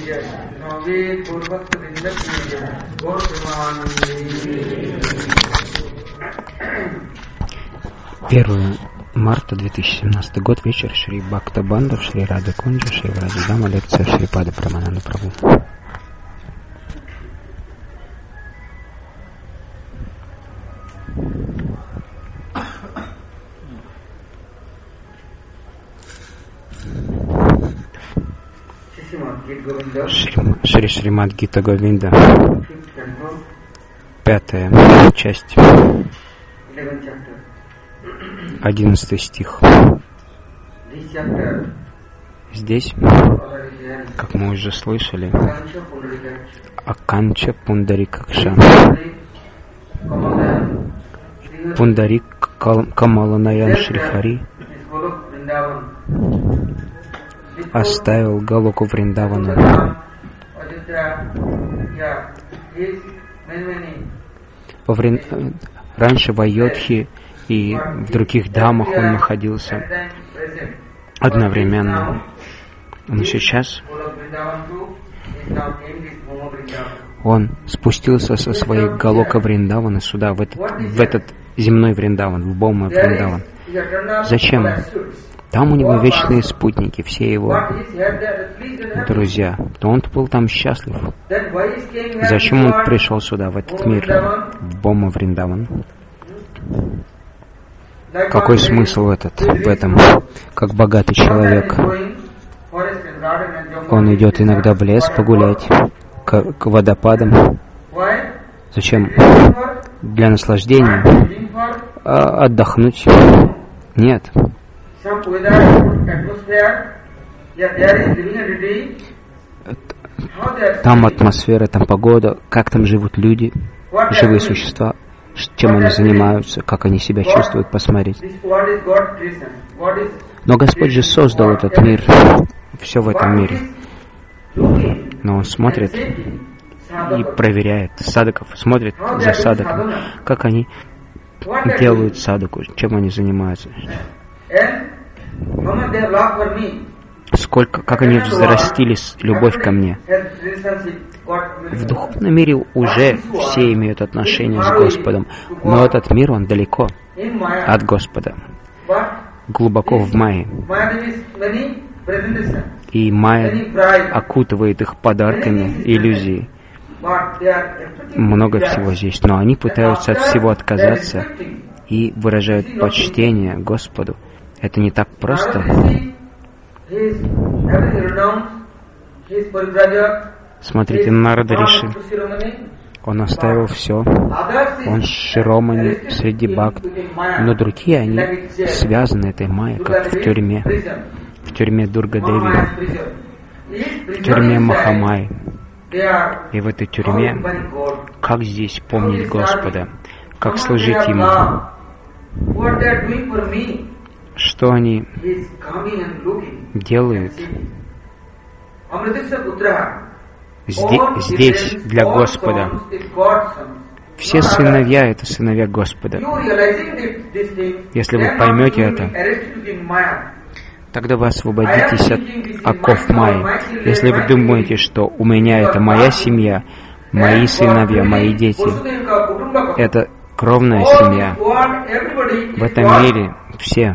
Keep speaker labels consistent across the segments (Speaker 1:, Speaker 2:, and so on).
Speaker 1: Первое марта 2017 год, вечер, Шри Бхакта Бандав, Шри Рада Кунджа, Шри Враджадама, лекция Шри Пада Прамананда Прабху. Шри Шримад Гита Говинда, 5 часть, 11 стих. Здесь, как мы уже слышали, Аканча Пундарикакша, Пундарик Камаланаян Шрихари оставил Галоку Вриндавану. Раньше в Айодхе и в других дамах он находился одновременно. Но сейчас он спустился со своей Галока Вриндавана сюда, в этот земной Вриндаван, в Бома Вриндаван. Зачем? Там у него вечные спутники, все его друзья. То он был там счастлив. Зачем он пришел сюда, в этот мир, в Бома Вриндаван? Какой смысл в этом? Как богатый человек, он идет иногда в лес погулять, к водопадам. Зачем? Для наслаждения? Отдохнуть? Нет. Там атмосфера, там погода, как там живут люди, живые существа, чем они занимаются, как они себя чувствуют, посмотреть. Но Господь же создал этот мир, все в этом мире. Но Он смотрит и проверяет садаков, смотрит за садаком, как они делают садаку, чем они занимаются. Как они взрастили любовь ко мне. В духовном мире уже все имеют отношение с Господом, но этот мир, он далеко от Господа, глубоко в майе. И майя окутывает их подарками, иллюзией. Много всего здесь, но они пытаются от всего отказаться и выражают почтение Господу. Это не так просто. Смотрите, Нарада Риши, он оставил все, он Широмани среди бхакт, но другие, они связаны этой майей, как в тюрьме Дурга-деви, в тюрьме Махамай. И в этой тюрьме, как здесь помнить Господа, как служить Ему, что они делают здесь для Господа. Все сыновья — это сыновья Господа. Если вы поймете это, тогда вы освободитесь от оков майи. Если вы думаете, что у меня это моя семья, мои сыновья, мои дети, это кровная семья. В этом мире все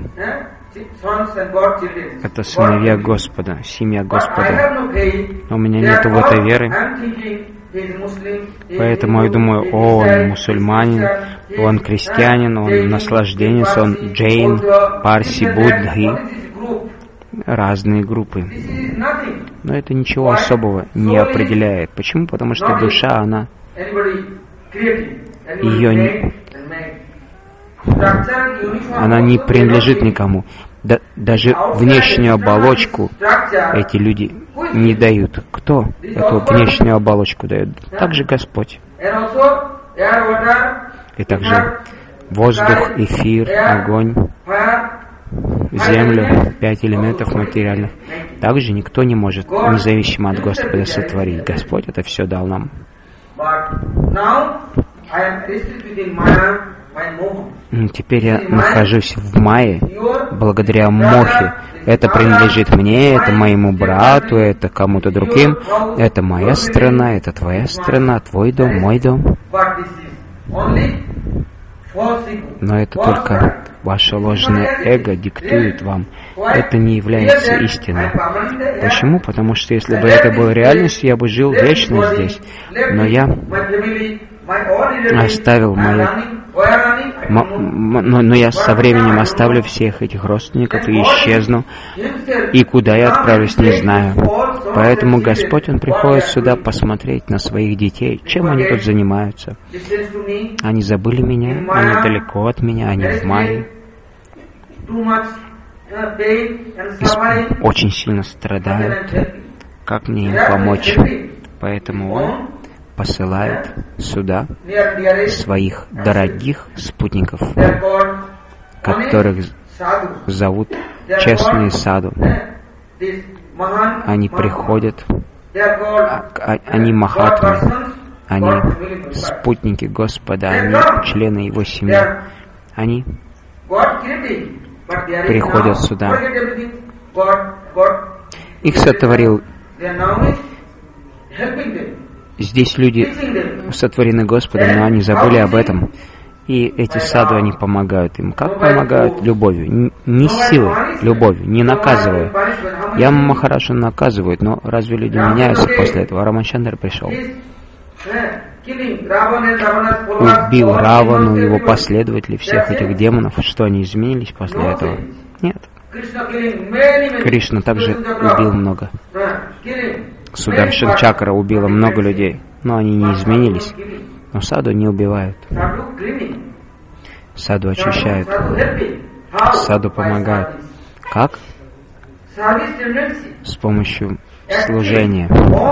Speaker 1: это сыновья Господа, семья Господа. Но у меня нет в этой веры. Поэтому я думаю, он мусульманин, он крестьянин, он наслажденец, он джейн, парси, буддхи. Разные группы. Но это ничего особого не определяет. Почему? Потому что душа, она не принадлежит никому. Даже внешнюю оболочку эти люди не дают. Кто эту внешнюю оболочку дает? Также Господь. И также воздух, эфир, огонь, землю, 5 элементов материальных. Также никто не может, независимо от Господа, сотворить. Господь это все дал нам. Теперь я нахожусь в майе благодаря мохе. Это принадлежит мне, это моему брату, это кому-то другим. Это моя страна, это твоя страна, твой дом, мой дом. Но это только ваше ложное эго диктует вам. Это не является истиной. Почему? Потому что если бы это было реальностью, я бы жил вечно здесь. Но я оставил но я со временем оставлю всех этих родственников и исчезну. И куда я отправлюсь, не знаю. Поэтому Господь, Он приходит сюда посмотреть на своих детей, чем они тут занимаются. Они забыли меня, они далеко от меня, они в майе. Очень сильно страдают. Как мне им помочь? Поэтому Он посылает сюда своих дорогих спутников, которых зовут честные саду. Они приходят, они махатмы, они спутники Господа, они члены Его семьи. Они приходят сюда. Их сотворил. Здесь люди сотворены Господом, но они забыли об этом. И эти саду, они помогают им. Как помогают? Любовью. Не силой, любовью, не наказывая. Яма Махараджа наказывают, но разве люди меняются после этого? Рамачандра пришел. Убил Равану, его последователи, всех этих демонов. Что, они изменились после этого? Нет. Кришна также убил много. Сударшан Чакра убила много людей, но они не изменились. Но саду не убивают. Саду очищают. Саду помогают. Как? С помощью служения.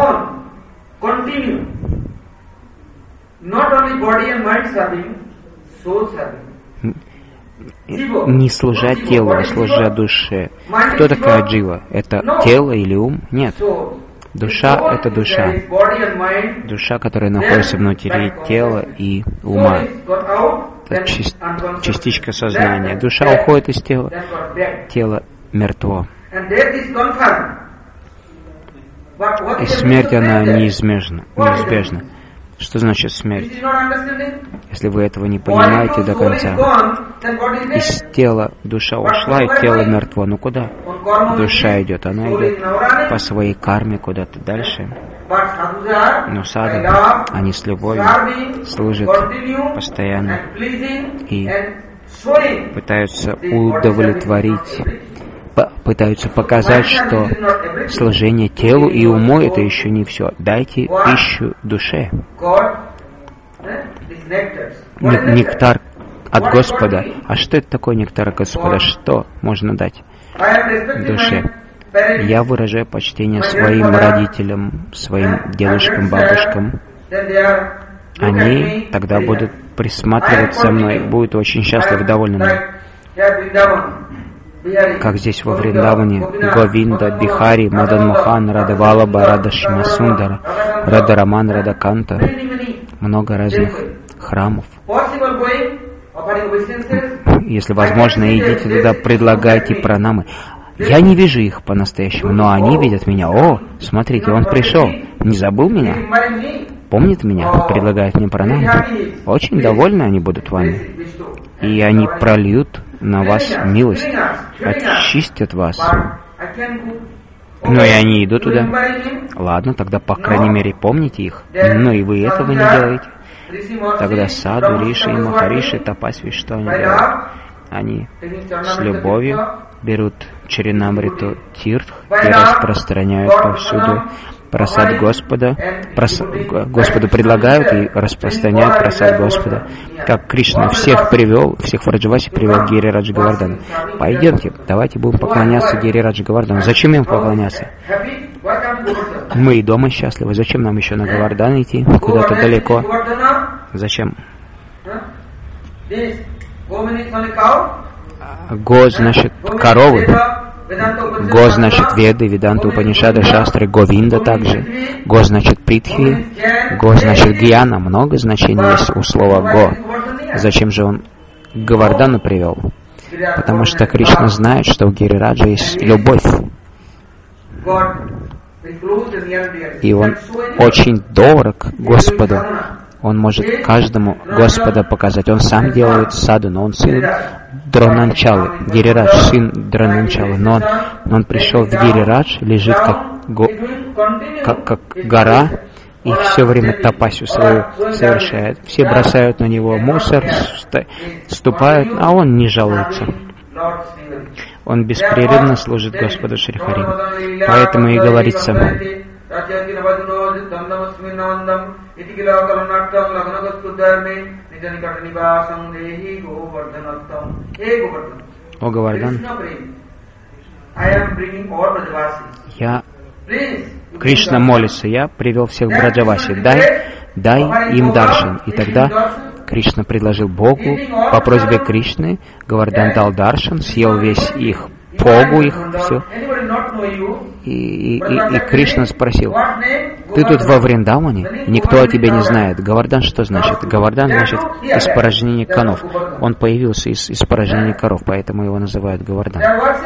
Speaker 1: Не служа телу, а служа душе. Кто такая джива? Это тело или ум? Нет. Душа — это душа. Душа, которая находится внутри тела и ума. Это частичка сознания. Душа уходит из тела. Тело мертво. И смерть, она неизбежна. Что значит смерть? Если вы этого не понимаете до конца. Из тела душа ушла, и тело мертво. Ну куда душа идет? Она идет по своей карме куда-то дальше. Но саду, они с любовью служат постоянно и пытаются удовлетворить, пытаются показать, что служение телу и уму — это еще не все. Дайте пищу душе. Нектар от Господа. А что это такое нектар от Господа? Что можно дать душе? Я выражаю почтение своим родителям, своим дедушкам, бабушкам. Они тогда будут присматривать за мной, будут очень счастливы, довольны мной. Как здесь во Вриндаване, Говинда, Бихари, Мадан Мохан, Рада Валаба, Рада Шимасундара, Рада Раман, Рада Канта. Много разных храмов. Если возможно, идите туда, предлагайте пранамы. Я не вижу их по-настоящему, но они видят меня. О, смотрите, он пришел. Не забыл меня? Помнит меня? Предлагает мне пранамы. Очень довольны они будут вами. И они прольют на вас милость, очистят вас. Но и они идут туда. Ладно, тогда, по крайней мере, помните их. Но и вы этого не делаете. Тогда Саду, Риши и Махариши, Тапасви, что они делают? Они с любовью берут Чаринамриту Тиртх и распространяют повсюду прасад Господа. Господу предлагают и распространяют прасад Господа. Как Кришна всех привел, всех в Раджавасе привел Гирираджа Говардхана. Пойдемте, давайте будем поклоняться Гирираджа Говардхану. Зачем им поклоняться? Мы и дома счастливы. Зачем нам еще на Говардан идти? Куда-то далеко. Зачем? Го, значит, коровы. Го значит Веды, Веданта, Упанишады, Шастры, Говинда также. Го значит Притхви, Го значит Гьяна. Много значений есть у слова Го. Зачем же он Говардхану привел? Потому что Кришна знает, что у Гирираджа есть любовь. И он очень дорог Господу. Он может каждому Господа показать. Он сам делает саду, но он сын Дронанчалы. Гирирадж сын Дронанчалы. Но он пришел в Гирирадж, лежит как гора, и все время тапасию свою совершает. Все бросают на него мусор, ступают, а он не жалуется. Он беспрерывно служит Господу Шри Хари. Поэтому и говорится: «О Говардхан, Кришна молится, я привел всех в Браджаваси, дай им даршан». И тогда Кришна предложил Богу, по просьбе Кришны, Говардхан дал даршан, съел весь их погу, их все. И Кришна спросил: «Ты тут во Вриндаване? Никто о тебе не знает». Говардхан что значит? Говардхан значит испорожнение конов. Он появился из испорожнения коров, поэтому его называют Говардхан.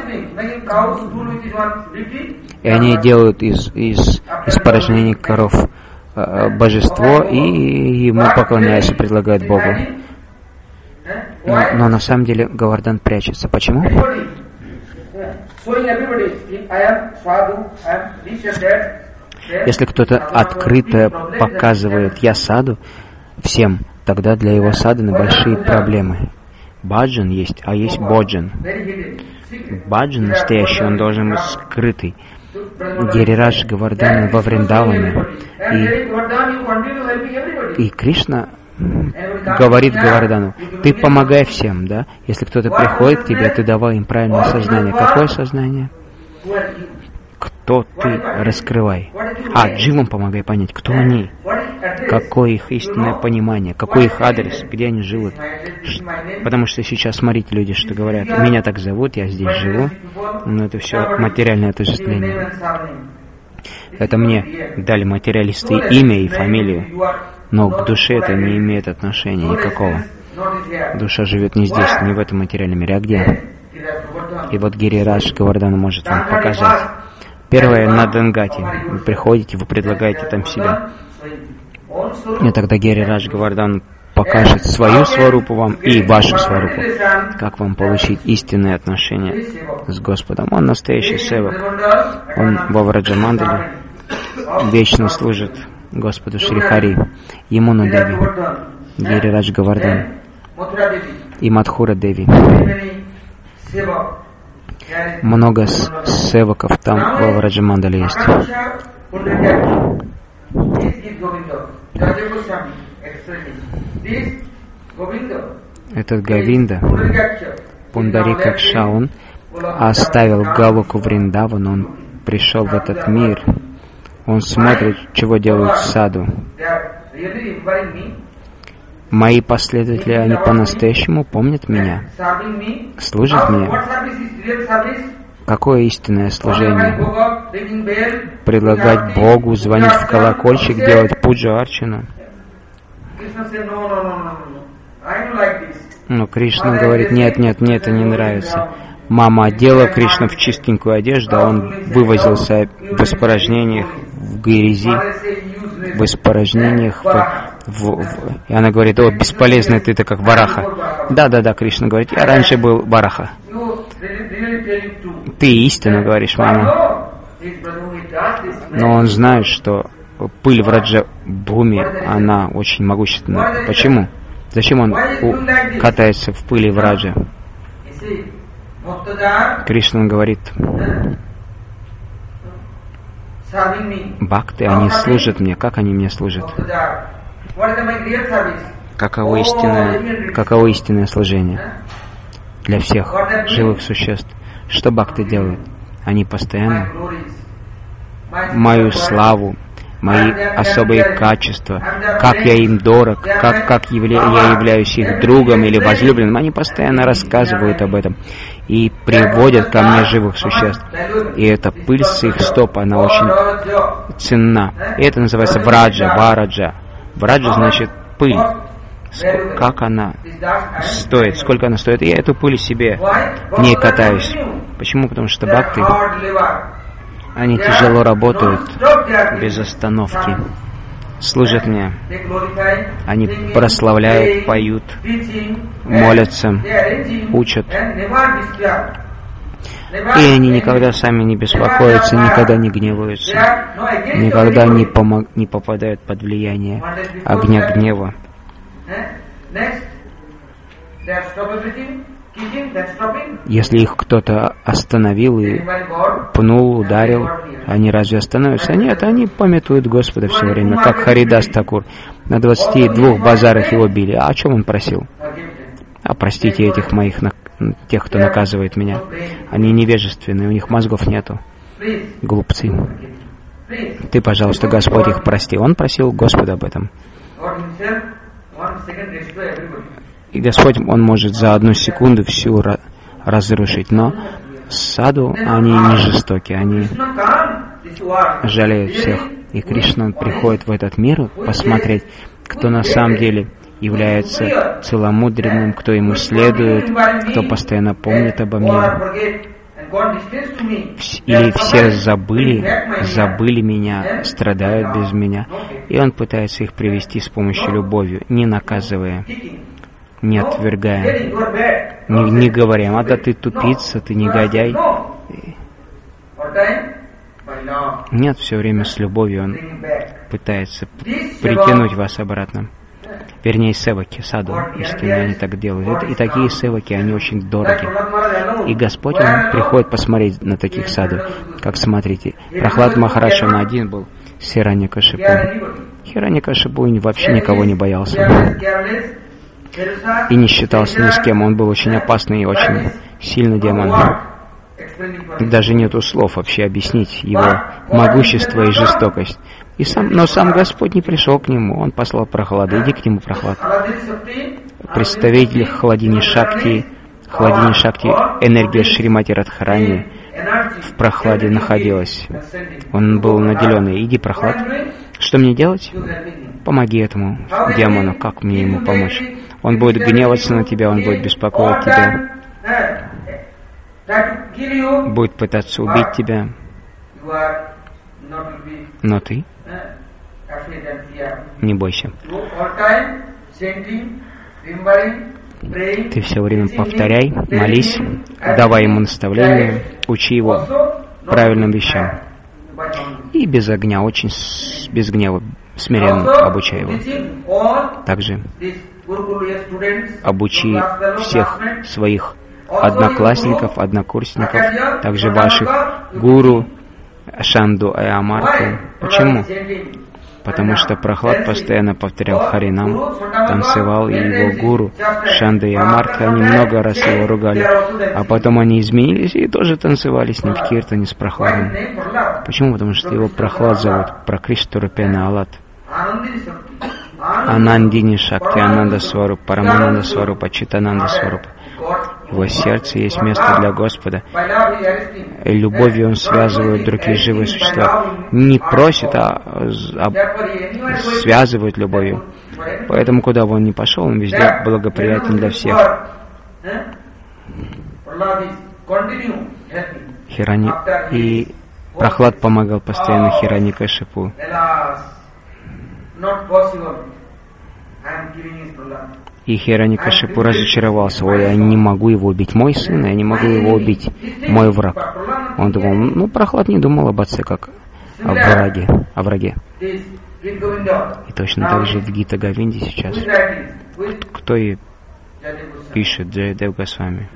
Speaker 1: И они делают из испорожнения коров божество, и ему поклоняются, предлагают Богу. Но на самом деле Говардхан прячется. Почему? Если кто-то открыто показывает «я саду» всем, тогда для его садханы большие проблемы. Баджан есть, а есть боджан. Баджан настоящий, он должен быть скрытый. Гирирадж Говардхан во Вриндаване. И Кришна говорит Говардхану: «Ты помогай всем, да? Если кто-то приходит к тебе, ты давай им правильное сознание». Какое сознание? Кто ты? Раскрывай. Дживам помогай понять, кто они, какое их истинное понимание, какой их адрес, где они живут. Потому что сейчас, смотрите, люди, что говорят: «Меня так зовут, я здесь живу». Но это все материальное отождествление. Это мне дали материалисты имя и фамилию, но к душе это не имеет отношения никакого. Душа живет не здесь, не в этом материальном мире, а где? И вот Гирирадж Говардхан может вам показать. Первое на Дангате. Вы приходите, вы предлагаете там себя. И тогда Гирирадж Говардхан покажет свою сварупу вам и вашу сварупу. Как вам получить истинные отношения с Господом. Он настоящий севак. Он во Враджамандале вечно служит Господу Шри Хари. Ямуна Деви, Гирирадж Говардхан и Мадхура Деви. Много севаков там во Враджамандале есть. Этот Говинда, Пундарикакша, он оставил Галоку Вриндаван, он пришел в этот мир. Он смотрит, чего делают в саду. Мои последователи, они по-настоящему помнят меня, служат мне. Какое истинное служение? Предлагать Богу, звонить в колокольчик, делать пуджу арчану. Но Кришна говорит: нет, мне это не нравится. Мама одела Кришну в чистенькую одежду, а он вывозился в испорожнениях, в грязи, в испорожнениях. И она говорит: «О, бесполезный ты как вараха». Да, Кришна говорит: «Я раньше был вараха». Ты истину говоришь, мама. Но он знает, что пыль в Раджа-бхуми, она очень могущественна. Почему? Зачем он катается в пыли в Раджа? Кришна говорит: бхакты, они служат мне. Как они мне служат? Каково истинное служение для всех живых существ? Что бхакты делают? Они постоянно мою славу, мои особые качества, как я им дорог, как я являюсь их другом или возлюбленным. Они постоянно рассказывают об этом и приводят ко мне живых существ. И эта пыль с их стоп, она очень ценна. И это называется враджа. Враджа значит пыль. Как она стоит, сколько она стоит. Я эту пыль себе не катаюсь. Почему? Потому что бхакты, они тяжело работают, без остановки, служат мне. Они прославляют, поют, молятся, учат. И они никогда сами не беспокоятся, никогда не гневаются, никогда не попадают под влияние огня гнева. Если их кто-то остановил и пнул, ударил, они разве остановятся? Нет, они памятуют Господа все время, как Харидас Такур. На 22 базарах его били. А о чем он просил? Простите этих моих, тех, кто наказывает меня. Они невежественные, у них мозгов нету. Глупцы. Ты, пожалуйста, Господь, их прости. Он просил Господа об этом. И Господь, Он может за 1 секунду всю разрушить. Но саду, они не жестоки, они жалеют всех. И Кришна, Он приходит в этот мир посмотреть, кто на самом деле является целомудренным, кто Ему следует, кто постоянно помнит обо мне. Или все забыли меня, страдают без меня. И Он пытается их привести с помощью любовью, не наказывая, не отвергая, не говоря, да ты тупица, ты негодяй. Нет, все время с любовью Он пытается притянуть вас обратно. Вернее, севаки, саду, истинно они так делают. И такие севаки, они очень дороги. И Господь, Он приходит посмотреть на таких саду. Как смотрите, Прахлад Махарадж, он один был с Хираньякашипу. Хираньякашипу вообще никого не боялся. И не считался ни с кем. Он был очень опасный и очень сильный демон. Даже нету слов вообще объяснить его могущество и жестокость. Но сам Господь не пришел к нему, Он послал Прахлада. Иди к нему, Прахлад. Представитель Хладини Шакти, энергия Шримати Радхарани в Прахладе находилась. Он был наделенный. Иди, Прахлад. Что мне делать? Помоги этому демону. Как мне ему помочь? Он будет гневаться на тебя, он будет беспокоить тебя, будет пытаться убить тебя. Но ты не бойся. Ты все время повторяй, молись, давай ему наставления, учи его правильным вещам. И без огня, очень без гнева, смиренно обучай его. Также обучи всех своих одноклассников, однокурсников, также ваших гуру, Шанду и Амарту. Почему? Потому что Прахлад постоянно повторял Харинам, танцевал, и его гуру Шанда и Амарта, они много раз его ругали, а потом они изменились и тоже танцевали с ним в киртане с Прахладом. Почему? Потому что его Прахлад зовут Пракришта Рупена Алат. Анандини Шакти, Ананда Сварупа, Парамананда Сварупа, Читананда Сварупа. В его сердце есть место для Господа. И любовью Он связывает другие живые существа. Не просит, а связывает любовью. Поэтому, куда бы он ни пошел, он везде благоприятен для всех. И Прахлад помогал постоянно Хираньякашипу. И Хираньякашипу разочаровался. Ой, я не могу его убить. Мой сын, я не могу его убить. Мой враг. Он думал, Прахлад не думал об отце, как о враге. И точно так же в Гита Говинде сейчас. Кто и пишет Джаядев Госвами.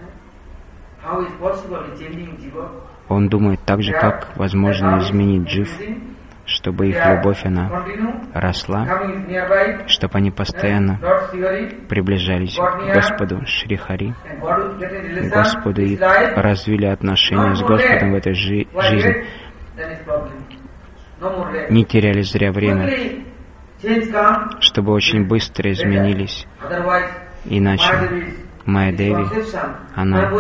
Speaker 1: Он думает так же, как возможно изменить джив, чтобы их любовь, она росла, чтобы они постоянно приближались к Господу Шри Хари, Господу, и развили отношения с Господом в этой жизни. не теряли зря время, чтобы очень быстро изменились. Иначе Майя Деви, она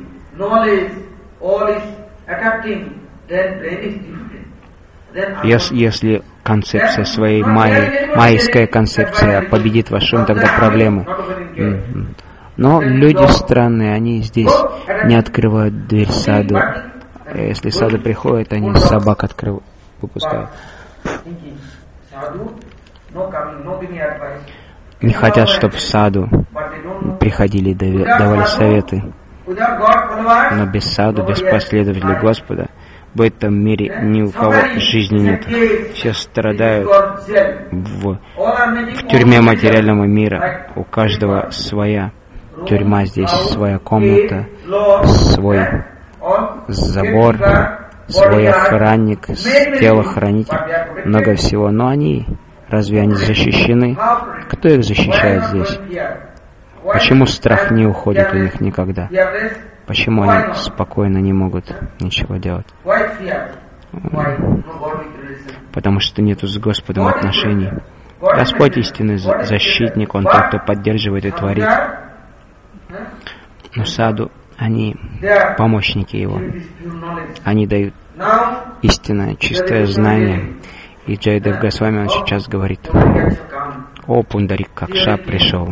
Speaker 1: если концепция своей майская концепция победит ваш ум, тогда проблемы. Но люди странные, они здесь не открывают дверь саду. Если саду приходит, они собак выпускают. Не хотят, чтобы в саду приходили и давали советы. Но без саду, без последователей Господа, в этом мире ни у кого жизни нет. Все страдают в тюрьме материального мира. У каждого своя тюрьма здесь, своя комната, свой забор, свой охранник, телохранитель, много всего. Но разве они защищены? Кто их защищает здесь? Почему страх не уходит у них никогда? Почему они спокойно не могут ничего делать? Потому что нету с Господом отношений. Господь истинный защитник, Он тот, кто поддерживает и творит. Но саду, они помощники Его. Они дают истинное, чистое знание. И Джайадев Госвами, он сейчас говорит: «О, Пундарик Какша пришел».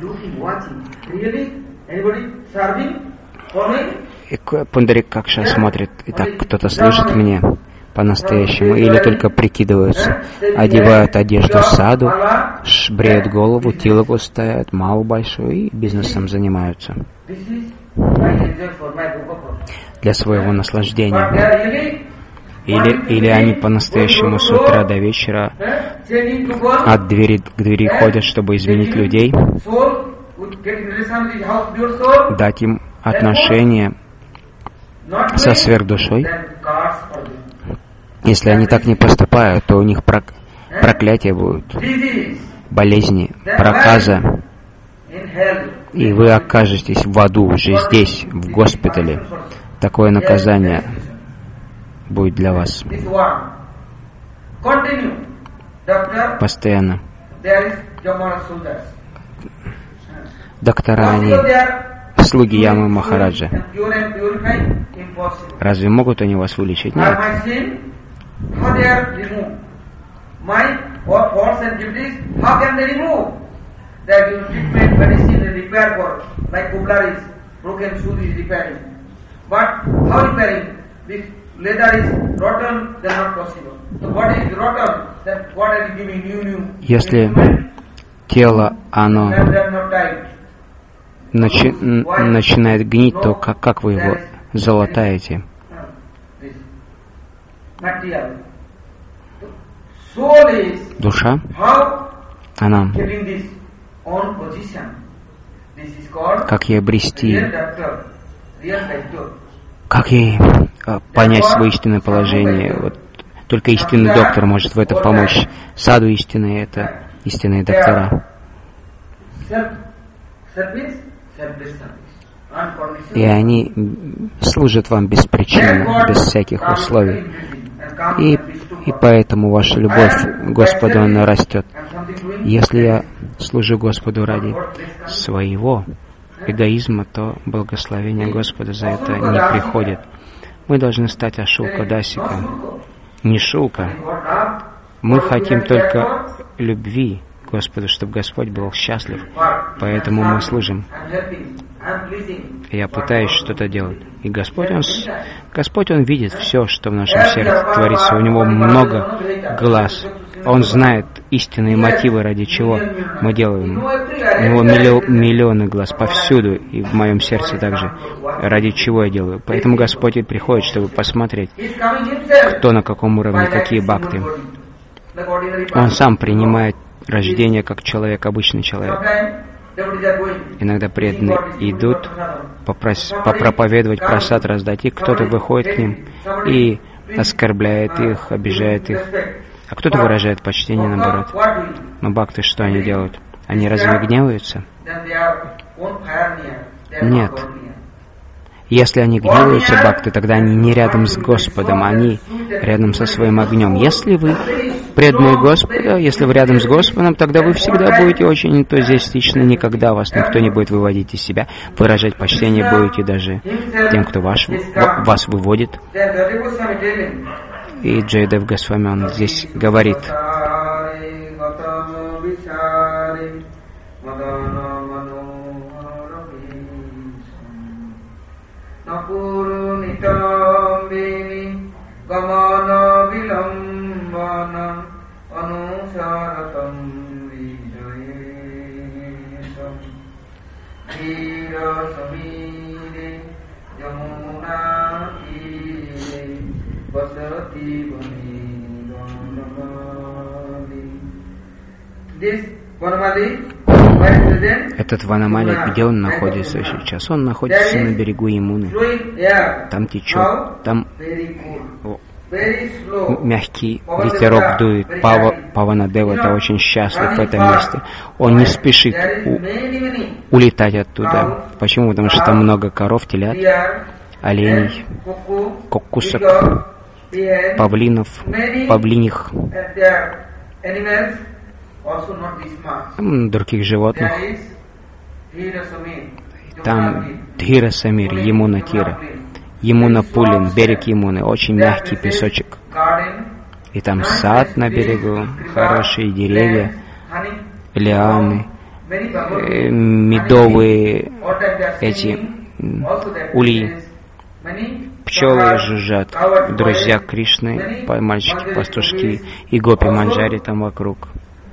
Speaker 1: И Пундарик Какша смотрит, и так кто-то служит мне по-настоящему, или только прикидываются, одевают одежду саду, бреют голову, тилоку ставят, малу большую и бизнесом занимаются для своего наслаждения. Или они по-настоящему с утра до вечера от двери к двери ходят, чтобы изменить людей, дать им отношения со сверхдушой. Если они так не поступают, то у них проклятие будет, болезни, проказа, и вы окажетесь в аду уже здесь, в госпитале. Такое наказание будет для вас постоянно. Доктора, они слуги Ямы Махараджа. Разве могут они вас вылечить? Нет. Если тело, оно начинает гнить, то как вы его залатаете? Душа, она, как ей обрести, как ей понять свое истинное положение? Вот только истинный доктор может в этом помочь. Саду истинные — это истинные доктора. И они служат вам беспричинно, без всяких условий. И поэтому ваша любовь к Господу, она растет. Если я служу Господу ради своего эгоизма, то благословение Господа за это не приходит. Мы должны стать Ашука Дасика, не Шука. Мы хотим только любви к Господу, чтобы Господь был счастлив. Поэтому мы служим. Я пытаюсь что-то делать. И Господь, Он видит все, что в нашем сердце творится. У Него много глаз. Он знает истинные мотивы, ради чего мы делаем. У Него миллионы глаз повсюду, и в моем сердце также, ради чего я делаю. Поэтому Господь и приходит, чтобы посмотреть, кто на каком уровне, какие бхакти. Он сам принимает рождение как человек, обычный человек. Иногда преданные идут попроповедовать, просад раздать, и кто-то выходит к ним и оскорбляет их, обижает их. А кто-то выражает почтение, наоборот. Но бхакты, что они делают? Они разве гневаются? Нет. Если они гневаются, бхакты, тогда они не рядом с Господом, они рядом со своим огнем. Если вы преданные Господа, если вы рядом с Господом, тогда вы всегда будете очень энтузиастичны, никогда вас никто не будет выводить из себя. Выражать почтение будете даже тем, кто вас выводит. И Джайадев Госвами, он здесь говорит: Этот Ванамали, где он находится сейчас? Он находится на берегу Ямуны. Там течет, там мягкий ветерок дует. Паванадева это очень счастлив в этом месте. Он не спешит улетать оттуда. Почему? Потому что там много коров, телят, оленей, кокусок, павлинов, павлиних, других животных. Там Дхира Самир, Ямуна Тира, Ямуна Пулин, берег Ямуны, очень мягкий песочек. И там сад на берегу, хорошие деревья, лианы, медовые эти ульи. Пчелы жужжат, друзья Кришны, мальчики, пастушки и гопи манджари там вокруг.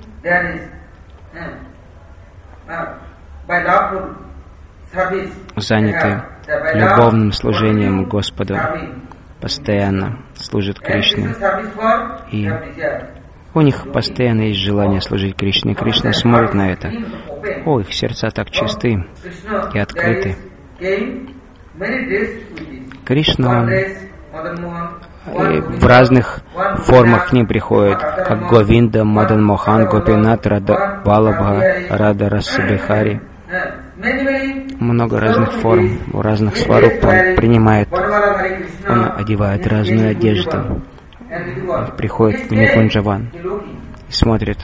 Speaker 1: Заняты любовным служением Господу, постоянно служат Кришне. И у них постоянно есть желание служить Кришне. Кришна смотрит на это. О, их сердца так чисты и открыты. Кришна, он в разных формах к ним приходит, как Говинда, Мадан Мохан, Гопинат, Рада Балабха, Рада Расабихари. Много разных форм, у разных сваруп он принимает. Он одевает разную одежду. Он приходит в Никунджаван и смотрит.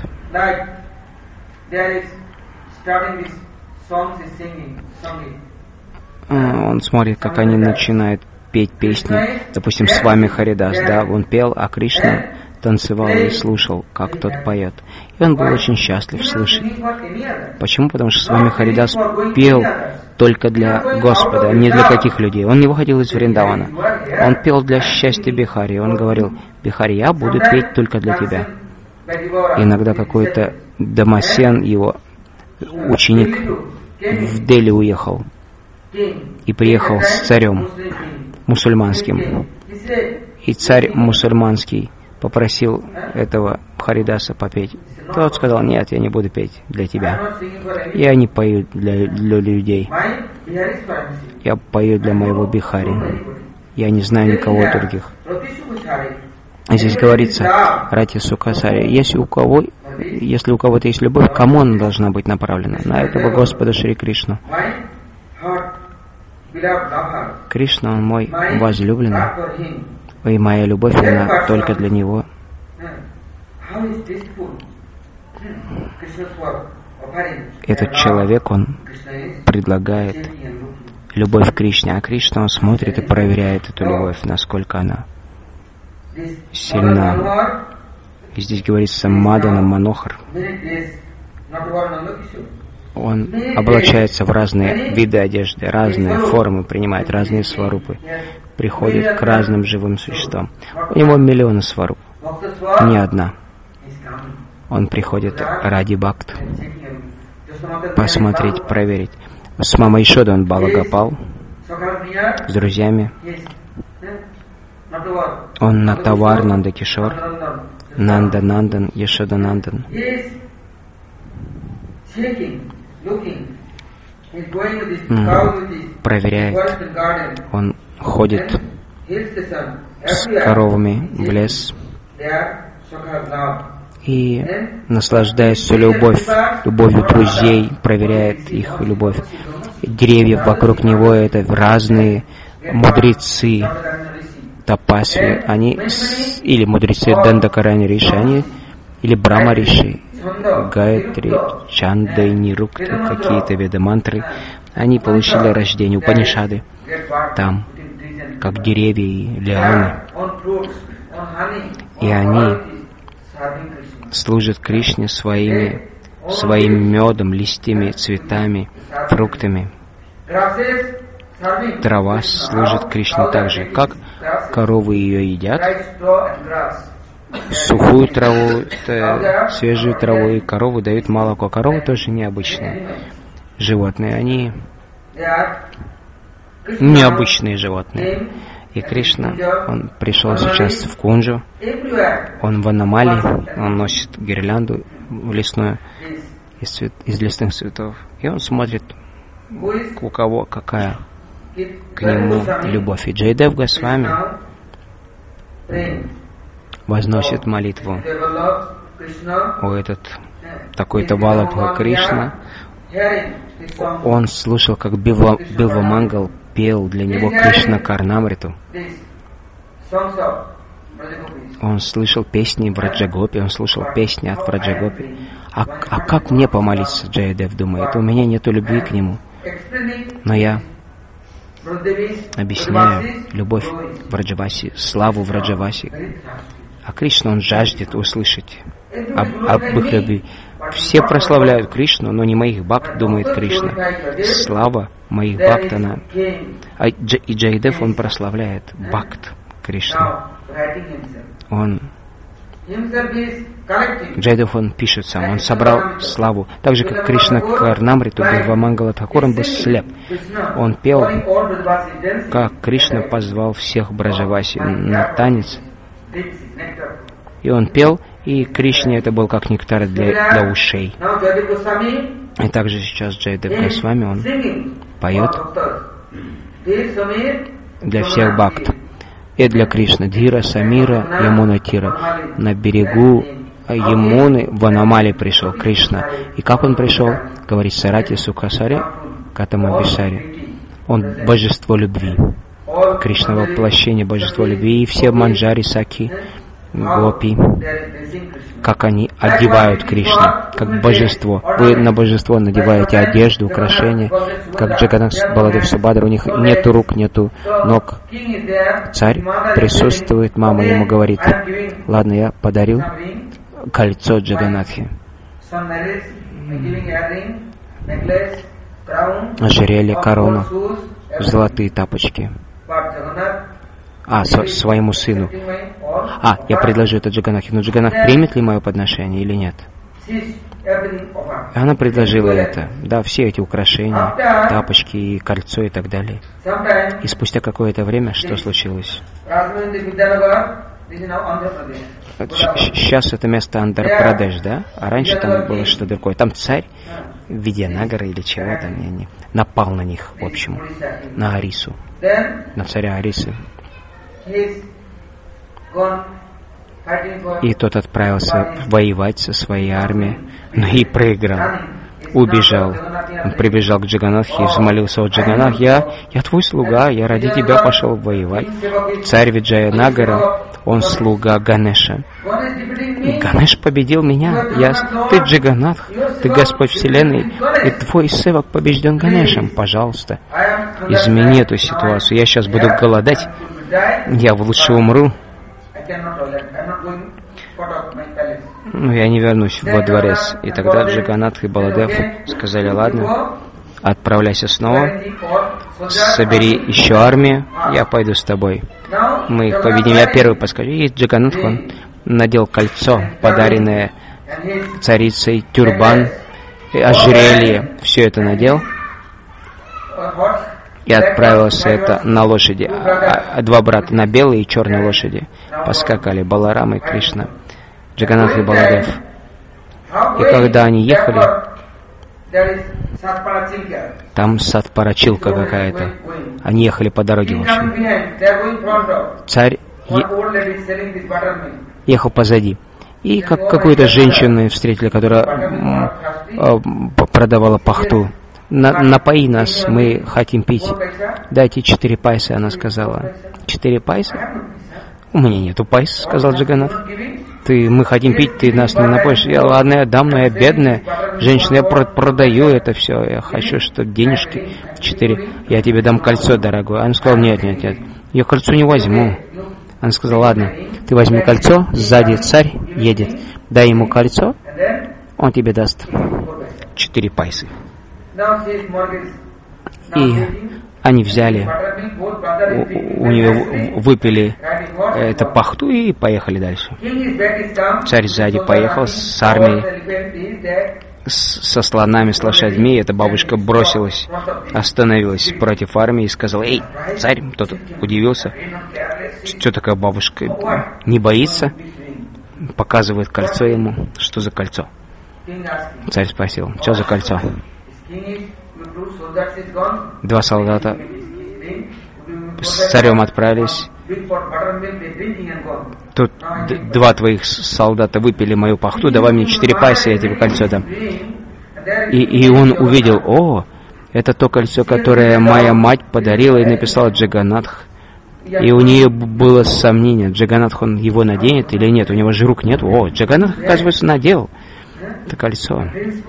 Speaker 1: Он смотрит, как они начинают петь песни. Допустим, с вами Харидас, да, он пел, а Кришна танцевал и слушал, как тот поет. И он был очень счастлив слышать. Почему? Потому что с вами Харидас пел только для Господа, а не для каких людей. Он не выходил из Вриндавана. Он пел для счастья Бихари. Он говорил: Бихари, я буду петь только для тебя. Иногда какой-то Дамасен, его ученик, в Дели уехал и приехал с царем мусульманским. И царь мусульманский попросил этого Харидаса попеть. Тот сказал: нет, я не буду петь для тебя. Я не пою для людей. Я пою для моего Бихари. Я не знаю никого других. Здесь говорится Рати Сукасари. Если у кого-то есть любовь, кому она должна быть направлена? На этого Господа Шри Кришну. Кришна, он мой возлюбленный. И моя любовь, она только для Него. Этот человек, он предлагает любовь к Кришне, а Кришна, он смотрит и проверяет эту любовь, насколько она сильна. И здесь говорится Мадана Манохар. Он облачается в разные виды одежды, разные формы, принимает разные сварупы, приходит к разным живым существам. У него миллионы сваруп, не одна. Он приходит ради бхакт, посмотреть, проверить. С мамой Ишодой он Балагапал, с друзьями. Он Натавар, Нандакишор, Нанда Нандан, Ешода Нандан. Проверяет. Он ходит с коровами в лес и, наслаждаясь любовью друзей, проверяет их любовь. деревьев вокруг него, это разные мудрецы Тапасви, они, или мудрецы Дандакарани Риши, они, или Брахма Риши, Гайатри, Чанда и Нирукта, какие-то виды мантры, они получили рождение, Упанишады, там, как деревья и лианы. И они служат Кришне своим медом, листьями, цветами, фруктами. Трава служит Кришне так же, как коровы ее едят. Сухую траву, свежую траву, и коровы дают молоко. Коровы тоже необычные животные, они необычные животные. И Кришна, он пришел сейчас в Кунджу, он в Анамали, он носит гирлянду лесную из лесных цветов. И он смотрит, у кого какая к нему любовь. И Джайадев Госвами возносит молитву. О, этот такой-то Валабха Кришна, он слушал, как Билва Мангал пел для него Кришна Карнамриту. Он слышал песни Враджагопи, он слушал песни от Враджагопи. А как мне помолиться, Джайадев думает, у меня нету любви к нему. Но я объясняю любовь Враджаваси, славу Враджаваси. А Кришна, он жаждет услышать об их любви. Все прославляют Кришну, но не моих бхакт, думает Кришна. Слава моих бхакт, она... И Джайадев, он прославляет бхакт Кришны. Джайадев, он пишет сам, он собрал славу. Так же, как Кришна Карнамриту, Билва Мангала Тхакур, он был слеп. Он пел, как Кришна позвал всех Браджаваси на танец. И он пел, и Кришне это был как нектар для ушей. И также сейчас Джайадев Госвами, он поет для всех бхакт. И для Кришны. Дхира, Самира, Ямуна Тира. На берегу Ямуны в Анамали пришел Кришна. И как он пришел? Говорит Сарати Сукасари, Катамабисари. Он божество любви. Кришна воплощение божества любви. И все манджари, саки, гопи, как они одевают Кришну, как божество. Вы на божество надеваете одежду, украшения, как Джаганнат, Баладев, Субхадра, у них нету рук, нету ног. Царь присутствует, мама ему говорит, ладно, я подарю кольцо Джаганнатхе, ожерелье, корону, золотые тапочки. Своему сыну. Я предложу это Джаганнатхе. Но Джаганнат примет ли мое подношение или нет? И она предложила это. Да, все эти украшения, тапочки, и кольцо и так далее. И спустя какое-то время что случилось? Сейчас это место Андхра-Прадеш, да? А раньше там было что-то другое. Там царь Видьянагара или чего там, напал на них, в общем, на Арису, на царя Арисы. И тот отправился воевать со своей армией, но и проиграл, убежал. Он прибежал к Джаганнатхе и взмолился: «О Джаганнат, я твой слуга, я ради тебя пошел воевать». Царь Виджаянагара, он слуга Ганеша. И Ганеш победил меня. Ты Джаганнат, ты Господь Вселенной, и твой севак побежден Ганешем. Пожалуйста, измени эту ситуацию. Я сейчас буду голодать, я лучше умру. Но я не вернусь во дворец. И тогда Джаганнат и Баладев сказали: ладно, отправляйся снова, собери еще армию, я пойду с тобой. Мы их победим. Я первый подскажу. И Джаганнат, он надел кольцо, подаренное царицей, тюрбан, ожерелье, все это надел. И отправился это на лошади. Два брата на белой и черной лошади поскакали, Баларам и Кришна, Джаганнат и Баладев. И когда они ехали, там Сатпарачилка какая-то. Они ехали по дороге, в общем. Царь ехал позади. И какую-то женщину встретили, которая продавала пахту. напои нас, мы хотим пить. Дайте 4 пайсы, она сказала. 4 пайсы? У меня нету пайс, сказал Джаганнат. Мы хотим пить, ты нас не напоишь. Ладно, я дам, но я бедная женщина, я продаю это все, я хочу, что денежки 4. Я тебе дам кольцо, дорогое. Она сказала, нет. Я кольцо не возьму. Она сказала, ладно, ты возьми кольцо, сзади царь едет. Дай ему кольцо, он тебе даст 4 пайсы. И они взяли, у нее выпили это пахту и поехали дальше. Царь сзади поехал с армией, со слонами, с лошадьми. Эта бабушка бросилась, остановилась против армии и сказала, эй, царь, тот удивился, что такая бабушка, не боится? Показывает кольцо ему. Что за кольцо? Царь спросил, что за кольцо? 2 солдата с царем отправились. Тут 2 твоих солдата выпили мою пахту, давай мне 4 пайса, я тебе кольцо дам. И он увидел, это то кольцо, которое моя мать подарила и написала Джаганнатх. И у нее было сомнение, Джаганнатх он его наденет или нет, у него же рук нет. Джаганнатх, оказывается, надел это кольцо.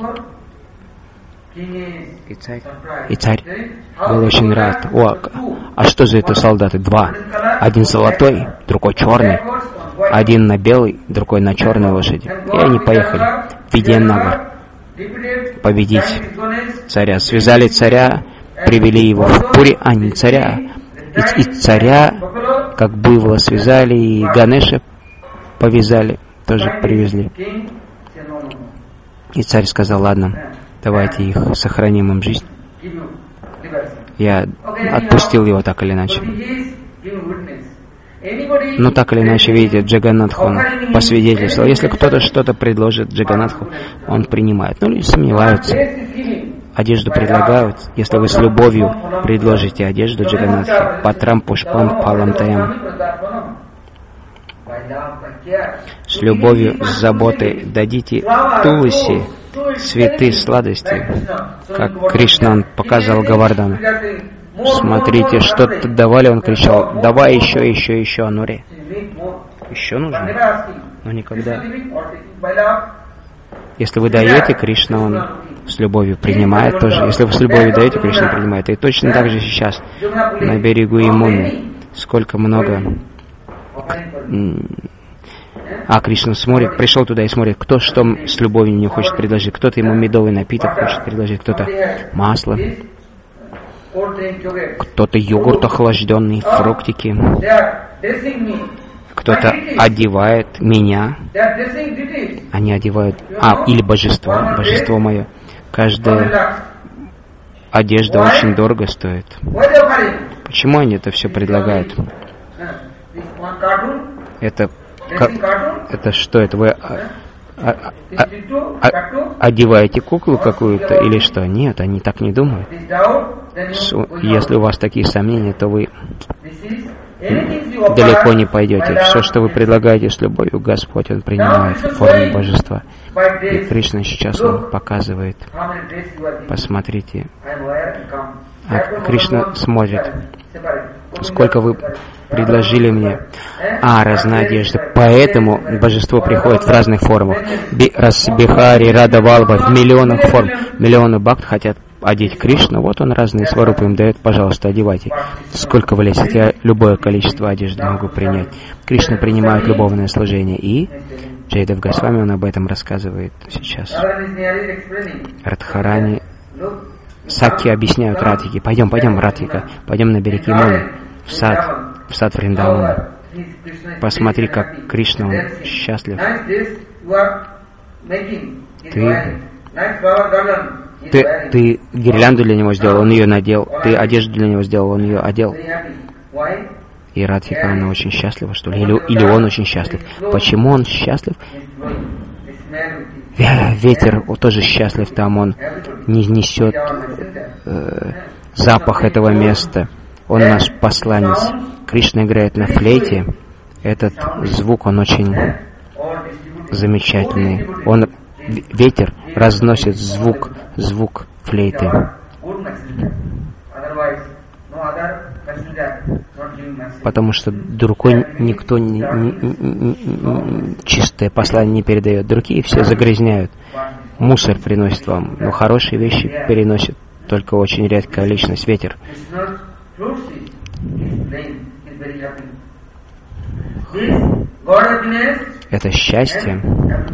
Speaker 1: И царь был очень рад. А что за это солдаты? 2. Один золотой, другой черный. Один на белой, другой на черной лошади. И они поехали в Видьянагар победить царя. Связали царя, привели его в Пури, а не царя. И царя, как было, связали, и Ганеша повязали, тоже привезли. И царь сказал, ладно, давайте их сохраним им жизнь. Я отпустил его так или иначе. Но так или иначе, видите, Джаганнатх, он посвидетельствовал. Если кто-то что-то предложит Джаганнатху, он принимает. Люди сомневаются. Одежду предлагают. Если вы с любовью предложите одежду Джаганнатхе, патрам пушпам палам таям, с любовью, с заботой дадите туласи, цветы сладости, как Кришна показал Говардану. Смотрите, что-то давали, он кричал, давай еще, Ануре. Еще нужно? Но никогда. Если вы даете, Кришна, он с любовью принимает тоже. Если вы с любовью даете, Кришна принимает. И точно так же сейчас на берегу Ямуны. Сколько много... Кришна смотрит, пришел туда и смотрит, кто что с любовью не хочет предложить. Кто-то ему медовый напиток хочет предложить, кто-то масло, кто-то йогурт охлажденный, фруктики, кто-то одевает меня, они одевают, или божество мое. Каждая одежда очень дорого стоит. Почему они это все предлагают? Это что? Это вы одеваете куклу какую-то или что? Нет, они так не думают. Если у вас такие сомнения, то вы далеко не пойдете. Все, что вы предлагаете с любовью, Господь, Он принимает в форме божества. И Кришна сейчас Он показывает. Посмотрите. Кришна смотрит. Сколько вы предложили мне разная одежда. Поэтому божество приходит в разных формах. Бихари, Рада Валба, в миллионах форм. Миллионы бхакт хотят одеть Кришну. Вот он разные сварупы им дает. Пожалуйста, одевайте. Сколько вы лезете? Я любое количество одежды могу принять. Кришна принимает любовное служение. И Джайдев Госвами, он об этом рассказывает сейчас. Радхарани, Сакхи объясняют Радхике. Пойдем, Радхика. Пойдем на берег Ямуны, в сад Вриндавана. Посмотри, как Кришна, он счастлив. Ты гирлянду для него сделал, он ее надел. Ты одежду для него сделал, он ее одел. И Радхика, она очень счастлива, что ли? Или он очень счастлив? Почему он счастлив? Ветер тоже счастлив, там он не несет запах этого места. Он наш посланец. Кришна играет на флейте. Этот звук, он очень замечательный. Ветер разносит звук флейты. Потому что другой никто чистое послание не передает. Другие все загрязняют. Мусор приносит вам, но хорошие вещи переносит только очень редкая личность, ветер. Это счастье.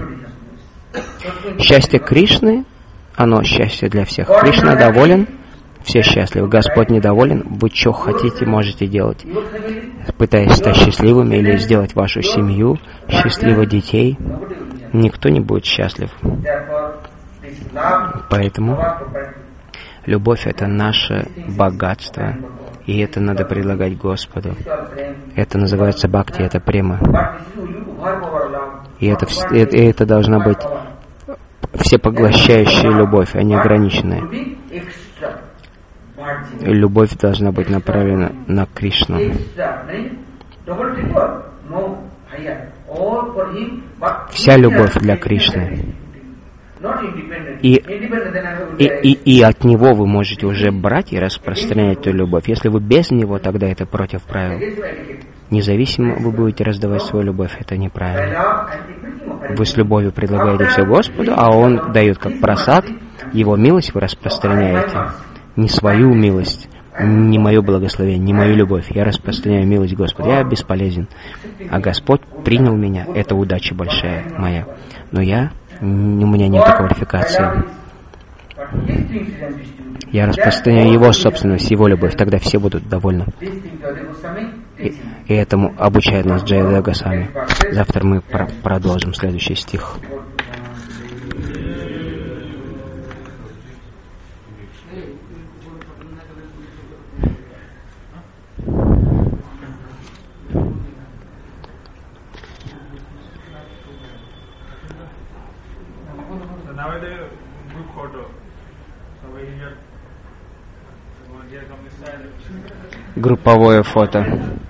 Speaker 1: Счастье Кришны, оно счастье для всех. Кришна доволен, все счастливы. Господь недоволен, вы что хотите, можете делать. Пытаясь стать счастливыми или сделать вашу семью счастливой, детей, никто не будет счастлив. Поэтому любовь — это наше богатство, и это надо предлагать Господу. Это называется бхакти, это према. И это должна быть всепоглощающая любовь, а не ограниченная. Любовь должна быть направлена на Кришну. Вся любовь для Кришны. И от Него вы можете уже брать и распространять эту любовь. Если вы без Него, тогда это против правил. Независимо вы будете раздавать свою любовь, это неправильно. Вы с любовью предлагаете все Господу, а Он дает как просад, Его милость вы распространяете. Не свою милость, не мое благословение, не мою любовь. Я распространяю милость Господа. Я бесполезен. А Господь принял меня. Это удача большая моя. Но у меня нет квалификации. Я распространяю Его собственность, Его любовь. Тогда все будут довольны. И этому обучает нас Джайадева Госвами. Завтра мы продолжим следующий стих. Групповое фото.